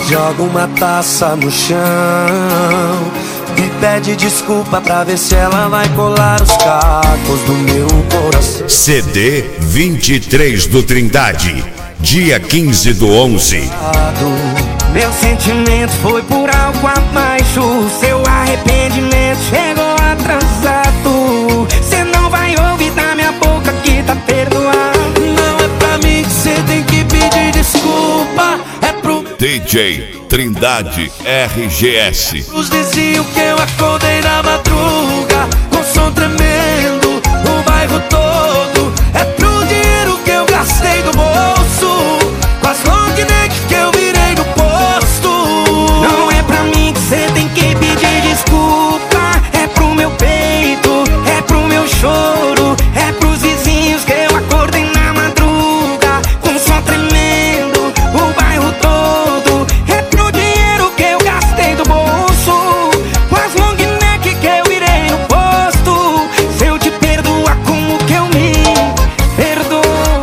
Joga uma taça no chão e pede desculpa pra ver se ela vai colar os cacos do meu coração. CD 23 do Trindade, dia 15/11. Meu sentimento foi por algo abaixo. Seu arrependimento chegou atrasado. Cê não vai ouvir da minha boca que tá perdoado. Não é pra mim que cê tem que pedir desculpa, é pro DJ Trindade RGS. os diziam que eu acordei na madruga com som tremendo, o bairro todo. É pro dinheiro que eu gastei do bolso, com as long neck que eu virei no posto. Não é pra mim que cê tem que pedir desculpa, é pro meu peito, é pro meu choro, é pros vizinhos que eu acordei na madruga com som tremendo, o bairro todo. É pro dinheiro que eu gastei do bolso, com as long neck que eu virei no posto. Se eu te perdoar, como que eu me perdoo?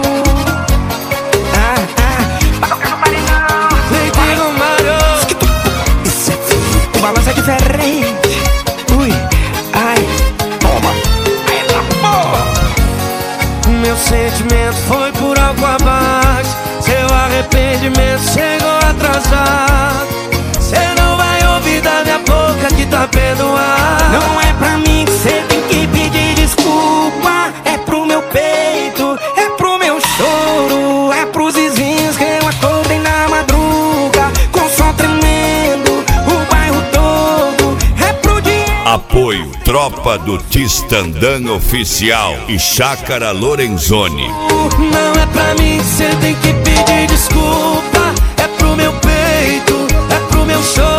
Leite Romário, isso é frio, o balanço é diferente. Ui, ai, toma, aí tá bom. Meu sentimento foi por algo abaixo. Seu arrependimento chegou atrasado. Cê não vai ouvir da minha boca que tá perdoado. Não é pra mim que cê tem que pedir desculpa, é pro meu peito, é pro meu choro, é pros vizinhos que eu acordei na madruga com som tremendo, o bairro todo. É pro dinheiro. Apoio Tropa do Tistandã Oficial e Chácara Lorenzoni. Não é pra mim que cê tem que pedir desculpa, é pro meu peito, é pro meu choro.